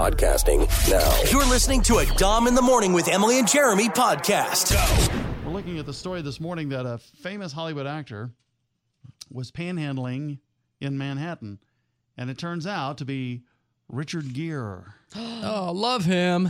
podcasting now. You're listening to a Dom in the Morning with Emily and Jeremy podcast. We're looking at the story this morning that a famous Hollywood actor was panhandling in Manhattan, and it turns out to be Richard Gere. Oh, love him.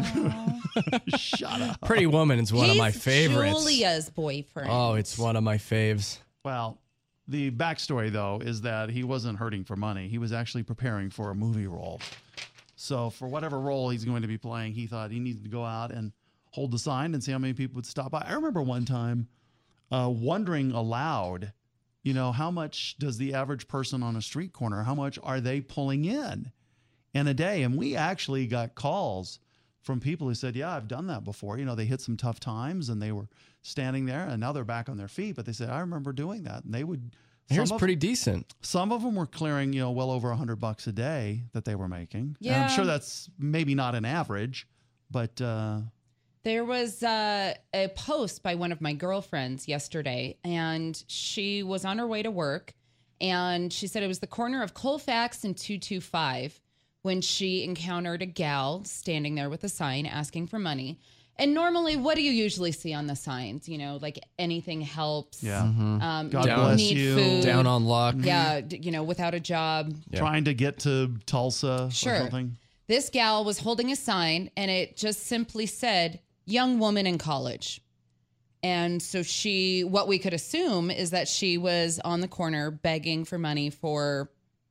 Shut up. Pretty Woman is one of my favorites. Julia's boyfriend. Oh, it's one of my faves. Well, the backstory, though, is that he wasn't hurting for money. He was actually preparing for a movie role. So for whatever role he's going to be playing, he thought he needed to go out and hold the sign and see how many people would stop by. I remember one time wondering aloud, you know, how much does the average person on a street corner, how much are they pulling in a day? And we actually got calls from people who said, yeah, I've done that before. You know, they hit some tough times and they were standing there and now they're back on their feet. But they said, I remember doing that. And they would. Here's pretty decent. Some of them were clearing, you know, well over $100 a day that they were making. Yeah. And I'm sure that's maybe not an average, but there was a post by one of my girlfriends yesterday, and she was on her way to work, and she said it was the corner of Colfax and 225 when she encountered a gal standing there with a sign asking for money. And normally, what do you usually see on the signs? You know, like anything helps. yeah. God you bless need you. food. Down on luck. Yeah, you know, without a job. Yeah. Trying to get to Tulsa Sure. or something. This gal was holding a sign, and it just simply said, young woman in college. And so what we could assume is that she was on the corner begging for money for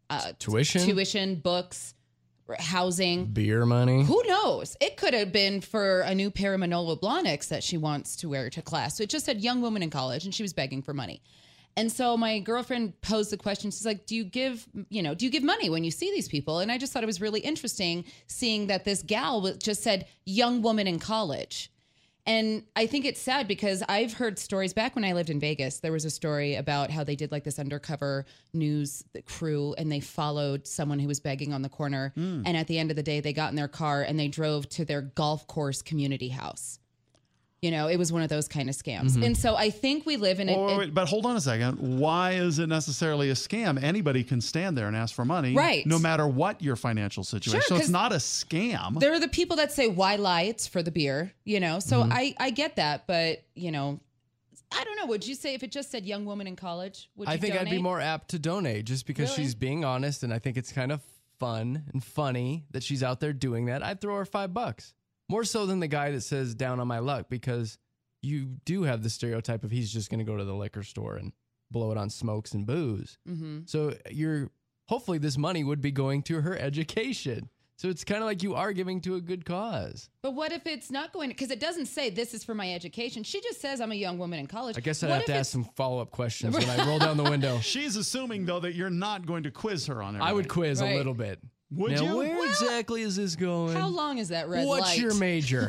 Tuition? books, housing. Beer money. Who knows? It could have been for a new pair of Manolo Blahniks that she wants to wear to class. So it just said young woman in college, and she was begging for money. And so my girlfriend posed the question. She's like, do you give money when you see these people? And I just thought it was really interesting seeing that this gal just said young woman in college. And I think it's sad because I've heard stories back when I lived in Vegas. There was a story about how they did like this undercover news crew, and they followed someone who was begging on the corner. And at the end of the day, they got in their car and they drove to their golf course community house. You know, it was one of those kind of scams. And so I think we live in Wait, but hold on a second. Why is it necessarily a scam? Anybody can stand there and ask for money. Right. No matter what your financial situation. Sure, so it's 'cause not a scam. there are the people that say, why lie? It's for the beer, you know? So I get that, but, you know, I don't know. Would you say if it just said young woman in college, would you I think donate? I'd be more apt to donate just because Really? she's being honest, and I think it's kind of fun and funny that she's out there doing that. I'd throw her $5. More so than the guy that says down on my luck, because you do have the stereotype of he's just going to go to the liquor store and blow it on smokes and booze. So hopefully this money would be going to her education. So it's kind of like you are giving to a good cause. But what if it's not going to, because it doesn't say this is for my education. She just says I'm a young woman in college. I guess I'd What have if to it's- ask some follow-up questions when I roll down the window. She's assuming, though, that you're not going to quiz her on everything. I would quiz Right. a little bit. Would now, you? where exactly is this going? How long is that red What's light? your major?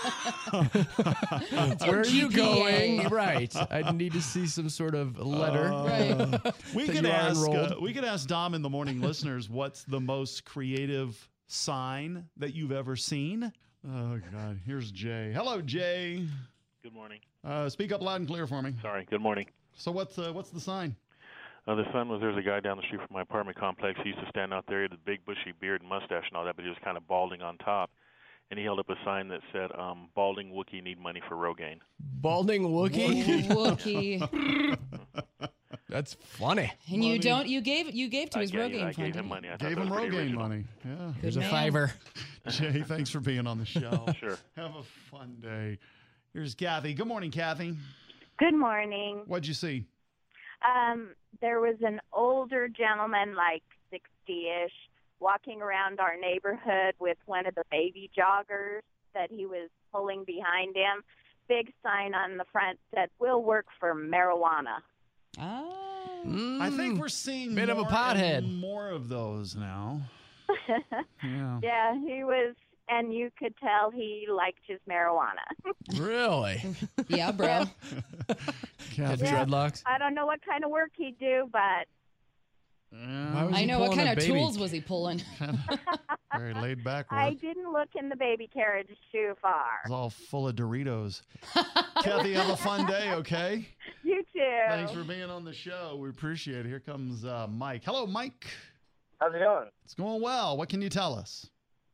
Where are you GPA? going? Right. I'd need to see some sort of letter. Right. We that could you are ask. enrolled. We could ask Dom in the morning listeners what's the most creative sign that you've ever seen. Oh God, here's Jay. Hello, Jay. Good morning. Speak up loud and clear for me. Sorry, good morning. So what's the sign? The son was, there's a guy down the street from my apartment complex. He used to stand out there. He had a big bushy beard and mustache and all that, but he was kind of balding on top. And he held up a sign that said, balding Wookiee need money for Rogaine. Balding Wookiee? Wookie. That's funny. And you gave to his Rogaine I fund. gave him didn't money. I thought Gave that him was pretty Rogaine original. money. Yeah. Here's a man. $5. Jay, thanks for being on the show. Sure. Have a fun day. Here's Kathy. Good morning, Kathy. Good morning. What'd you see? There was an older gentleman, like 60-ish, walking around our neighborhood with one of the baby joggers that he was pulling behind him. Big sign on the front said, "We'll work for marijuana." Oh. I think we're seeing Bit of a more pothead. and more of those now. Yeah. Yeah, he was, and you could tell he liked his marijuana. Really? Yeah, bro. Had Kathy. dreadlocks? I don't know what kind of work he'd do, but Why was I he know. What pulling kind a of baby? tools was he pulling? Very laid back work. I didn't look in the baby carriage too far. It's all full of Doritos. Kathy, have a fun day, okay? You too. Thanks for being on the show. We appreciate it. Here comes Mike. Hello, Mike. How's it going? It's going well. What can you tell us?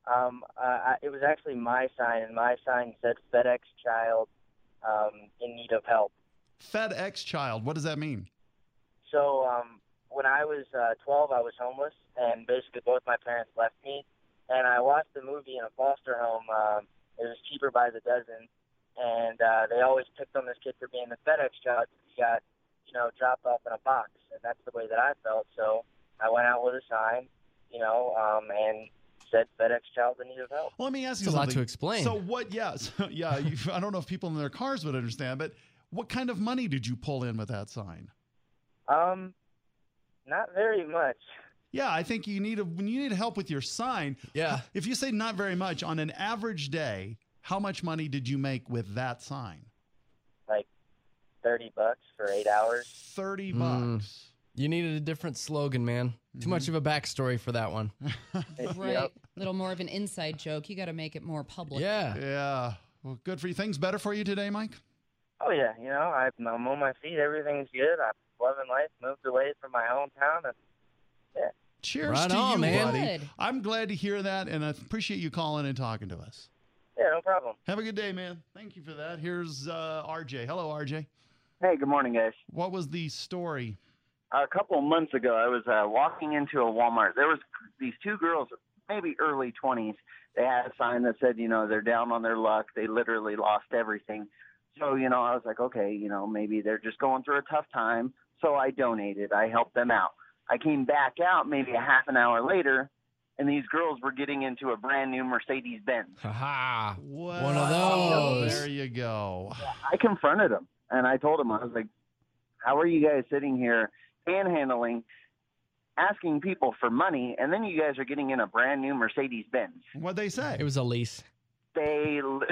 It was actually my sign, and my sign said FedEx Child in need of help. FedEx Child. What does that mean? So when I was 12, I was homeless, and basically both my parents left me. And I watched the movie in a foster home. It was Cheaper by the Dozen, and they always picked on this kid for being the FedEx Child. He got, dropped off in a box, and that's the way that I felt. So I went out with a sign, and said FedEx Child in need of help. Well, let me ask you It's a lot something. to explain. So what? Yeah, I don't know if people in their cars would understand, but what kind of money did you pull in with that sign? Not very much. Yeah, I think when you need help with your sign. Yeah. If you say not very much on an average day, how much money did you make with that sign? Like $30 for 8 hours. $30. You needed a different slogan, man. Too much of a backstory for that one. Right. Yep. Little more of an inside joke. You got to make it more public. Yeah. Yeah. Well, good for you. Things better for you today, Mike? Oh, yeah. I'm on my feet. Everything's good. I'm loving life. Moved away from my hometown. And, yeah. Cheers Right to on, you, man. buddy. Good. I'm glad to hear that, and I appreciate you calling and talking to us. Yeah, no problem. Have a good day, man. Thank you for that. Here's RJ. Hello, RJ. Hey, good morning, guys. What was the story? A couple of months ago, I was walking into a Walmart. There was these two girls, maybe early 20s. They had a sign that said, they're down on their luck. They literally lost everything. So, I was like, okay, maybe they're just going through a tough time. So I donated. I helped them out. I came back out maybe a half an hour later, and these girls were getting into a brand new Mercedes-Benz. Haha. Well, One of those. There you go. I confronted them, and I told them, I was like, how are you guys sitting here panhandling, asking people for money, and then you guys are getting in a brand new Mercedes-Benz? What'd they say? It was a lease. Well,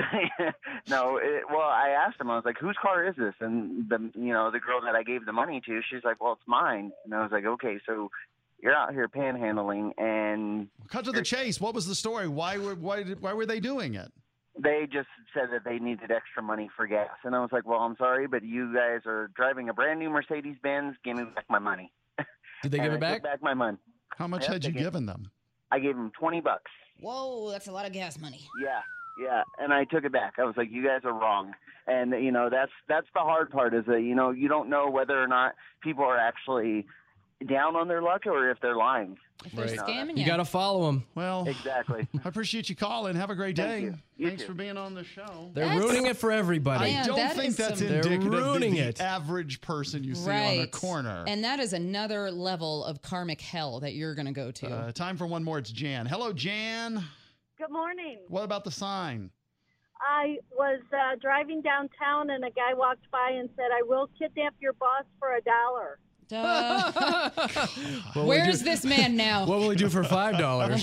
I asked them, I was like, whose car is this? And the girl that I gave the money to, she's like, well, it's mine. And I was like, okay, so you're out here panhandling, and Cut to the chase. What was the story? Why were they doing it? they just said that they needed extra money for gas. And I was like, well, I'm sorry, but you guys are driving a brand new Mercedes-Benz. Give me back my money. Did they give it I back? took back my money. How much Yep, had you they gave- given them? I gave them $20. Whoa, that's a lot of gas money. Yeah, and I took it back. I was like, you guys are wrong. And, that's the hard part is that, you don't know whether or not people are actually down on their luck or if they're lying. If they're Right. scamming You got to follow them. Well, Exactly. I appreciate you calling. Have a great Thank day. you. You Thanks too. for being on the show. They're That's- ruining it for everybody. Man, I don't that think is that's some- They're indicative of ruining the it. average person you see on the corner. And that is another level of karmic hell that you're going to go to. Time for one more. It's Jan. Hello, Jan. Good morning. What about the sign? I was driving downtown and a guy walked by and said, I will kidnap your boss for $1. Duh. What will Where he is do- this man now? What will he do for $5?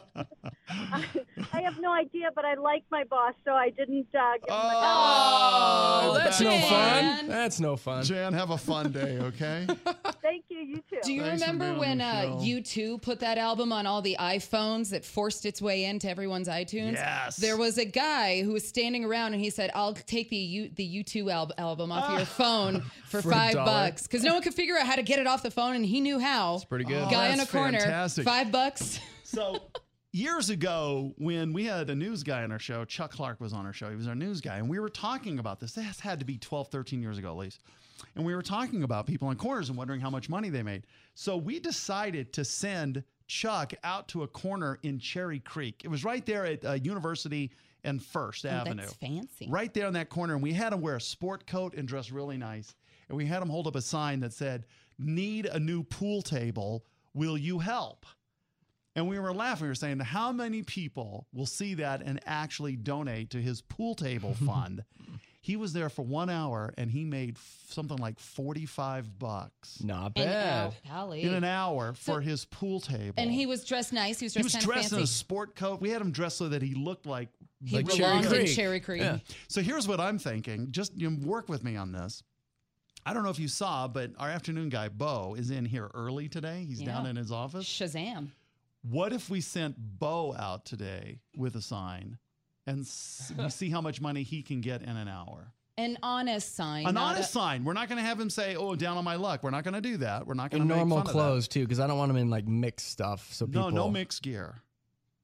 I have no idea, but I like my boss, so I didn't give him $1. Oh, That's no Jan. fun. That's no fun. Jan, have a fun day, okay? Thank you. You too. Do you Thanks for remember being when on the show. U2 put that album on all the iPhones that forced its way into everyone's iTunes? Yes. There was a guy who was standing around and he said, I'll take the U2 album off of your phone for For $5 $1. because no one could figure out how to get it off the phone and he knew how. It's pretty good. Guy in a that's corner, fantastic. $5. So years ago, when we had a news guy on our show, Chuck Clark was on our show. He was our news guy, and we were talking about this. This had to be 12, 13 years ago at least. And we were talking about people on corners and wondering how much money they made. So we decided to send Chuck out to a corner in Cherry Creek. It was right there at University and First Avenue. That's fancy. Right there in that corner. And we had him wear a sport coat and dress really nice. And we had him hold up a sign that said, "Need a new pool table. Will you help?" And we were laughing. We were saying, how many people will see that and actually donate to his pool table fund? He was there for 1 hour and he made something like $45 Not And, bad. golly. in an hour for his pool table. And he was dressed nice. He was He dressed was kind of dressed in a fancy. sport coat. We had him dressed so that he looked like He Like Cherry belonged in Creek. Cherry Creek. Yeah. So here's what I'm thinking. Just work with me on this. I don't know if you saw, but our afternoon guy, Bo, is in here early today. He's down Yeah. in his office. Shazam. What if we sent Bo out today with a sign and we see how much money he can get in an hour? An honest sign. An not honest sign. We're not going to have him say, "Oh, down on my luck." We're not going to do that. We're not going In to make normal fun of that. clothes too, because I don't want them in like mixed stuff. So people. No mixed gear.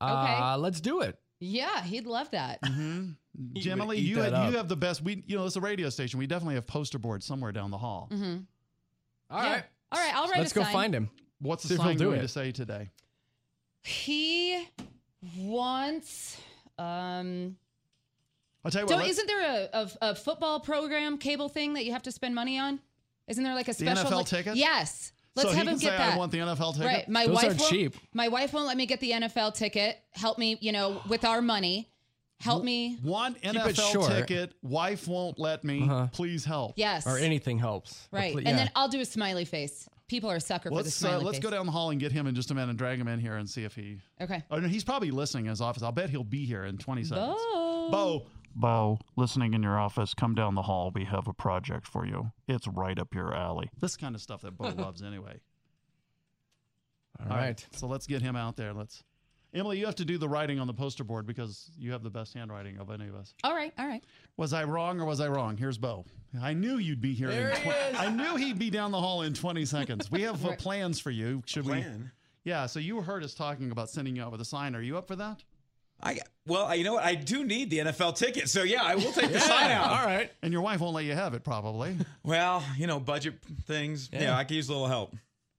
Let's do it. Yeah, he'd love that. Emily, you have the best. It's a radio station. We definitely have poster boards somewhere down the hall. All right. All right, I'll write Let's a go sign. find him. What's the See if he'll sign do going it. to say today? He wants. I'll tell you what. Isn't there a football program cable thing that you have to spend money on? Isn't there like a special NFL ticket? Yes. Let's so have he him can get say, that. I want the NFL ticket. Right. My Those wife aren't won't, cheap. My wife won't let me get the NFL ticket. Help me, with our money. Help me. Want it NFL short. ticket. Wife won't let me. Please help. Yes. Or anything helps. Right. Yeah. And then I'll do a smiley face. People are a sucker for the smiley Let's face. go down the hall and get him in just a minute and drag him in here and see if he. Okay. Oh, no, he's probably listening in his office. I'll bet he'll be here in 20 seconds. Bo. Bo, listening in your office, come down the hall. We have a project for you. It's right up your alley. This kind of stuff that Bo loves anyway. All right. So let's get him out there. Emily, you have to do the writing on the poster board because you have the best handwriting of any of us. All right. Was I wrong or was I wrong? Here's Bo. I knew you'd be here. I knew he'd be down the hall in 20 seconds. We have plans for you. Should we? Yeah. So you heard us talking about sending you out with a sign. Are you up for that? Well, you know what? I do need the NFL ticket. So, yeah, I will take the sign out. All right. And your wife won't let you have it, probably. Well, budget things. Yeah, I could use a little help.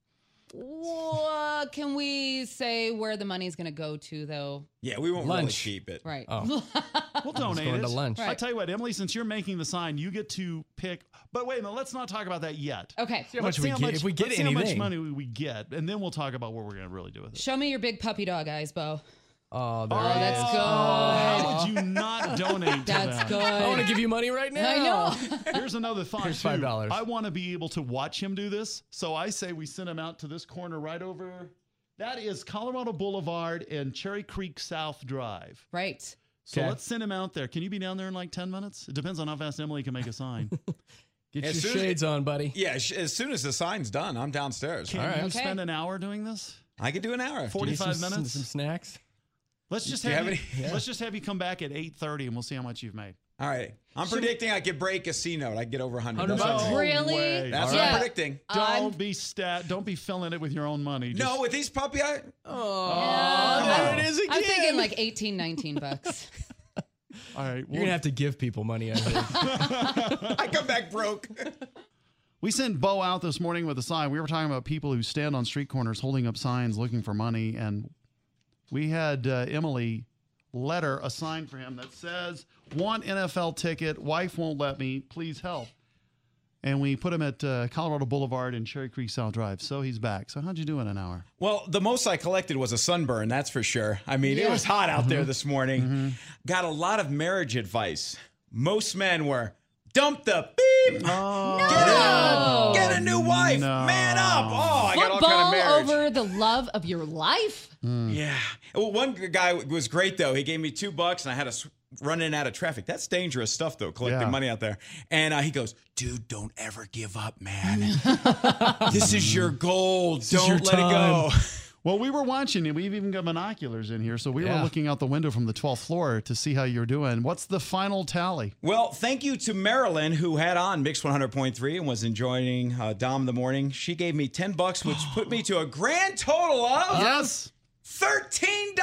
Can we say where the money's going to go to, though? Yeah, we won't really keep it. Right. We'll donate going it. to lunch. I'll tell you what, Emily, since you're making the sign, you get to pick. But wait a minute, let's not talk about that yet. Okay. See how much we get. If we get let's see how much anything. money we get, and then we'll talk about what we're going to really do with it. Show me your big puppy dog eyes, Bo. Oh, there Oh, it that's is. good. How would you not donate to That's that? good. I want to give you money right now. I know. Here's another thought, Here's too. $5. I want to be able to watch him do this, so I say we send him out to this corner right over. That is Colorado Boulevard and Cherry Creek South Drive. Right. So Okay. let's send him out there. Can you be down there in like 10 minutes? It depends on how fast Emily can make a sign. Get As your soon as- shades on, buddy. Yeah, as soon as the sign's done, I'm downstairs. Can All right. you Okay. spend an hour doing this? I could do an hour. 45 Some minutes? snacks. Let's just Do you have have you, any- let's just have you come back at 8:30 and we'll see how much you've made. All right. I'm predicting I could break a C note. I could get over 100. $100 bucks. No Really? way. That's Yeah. what I'm predicting. Don't be filling it with your own money. No, with these puppy eyes. There it is again. I'm thinking like 18, 19 bucks. All right. You're going to have to give people money, I think. I come back broke. We sent Bo out this morning with a sign. We were talking about people who stand on street corners holding up signs looking for money, and we had Emily letter a sign for him that says, "Want NFL ticket, wife won't let me, please help." And we put him at Colorado Boulevard and Cherry Creek South Drive. So he's back. So how'd you do in an hour? Well, the most I collected was a sunburn, that's for sure. I mean, it was hot out there this morning. Got a lot of marriage advice. Most men were, dump the beep. Get a new wife. No. Man up. Oh, I got all kind of Football marriage. over the love of your life? Yeah. Well, one guy was great, though. He gave me $2 and I had to run in and out of traffic. That's dangerous stuff, though, collecting Yeah. money out there. And he goes, dude, don't ever give up, man. This is your gold. is your Don't let it go. Well, we were watching it. We've even got binoculars in here. So we were Yeah. looking out the window from the 12th floor to see how you're doing. What's the final tally? Well, thank you to Marilyn, who had on Mix 100.3 and was enjoying Dom in the morning. She gave me $10, which put me to a grand total of Yes. $13.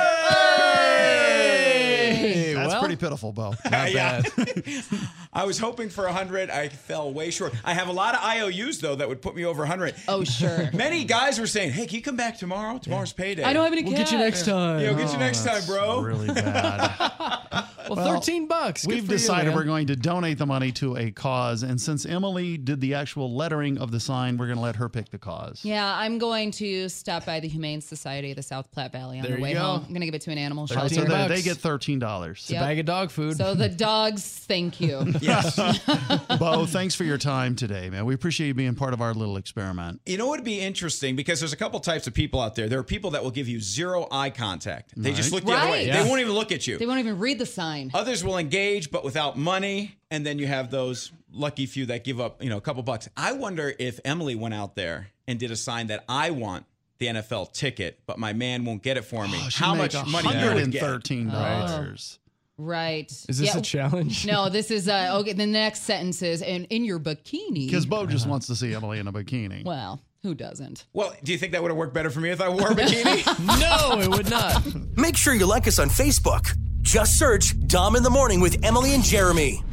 Hey, That's well, pretty pitiful, Bo. Not Yeah. bad. I was hoping for 100. I fell way short. I have a lot of IOUs, though, that would put me over 100. Oh, sure. Many guys were saying, hey, can you come back tomorrow? Tomorrow's payday. I don't have any We'll cash. get you next time. Yo, get you next time, bro. Really bad. Well, $13. Good We've for you, decided man. we're going to donate the money to a cause. And since Emily did the actual lettering of the sign, we're going to let her pick the cause. Yeah, I'm going to stop by the Humane Society of the South Platte Valley on There the way you go. home. I'm going to give it to an animal So shelter. $13. they get $13. It's a bag of dog food. So the dogs, thank you. Yes. Bo, thanks for your time today, man. We appreciate you being part of our little experiment. You know what would be interesting? Because there's a couple types of people out there. There are people that will give you zero eye contact. They just look the other way. Right. They Yeah. won't even look at you. They won't even read the sign. Others will engage, but without money. And then you have those lucky few that give up, a couple bucks. I wonder if Emily went out there and did a sign that I want the NFL ticket, but my man won't get it for me. How much money you would get? $113. Right. Is this a challenge? No, this is, okay, the next sentence is, and in your bikini. Because Bo just wants to see Emily in a bikini. Well, Who doesn't? Well, do you think that would have worked better for me if I wore a bikini? No, it would not. Make sure you like us on Facebook. Just search Dom in the Morning with Emily and Jeremy.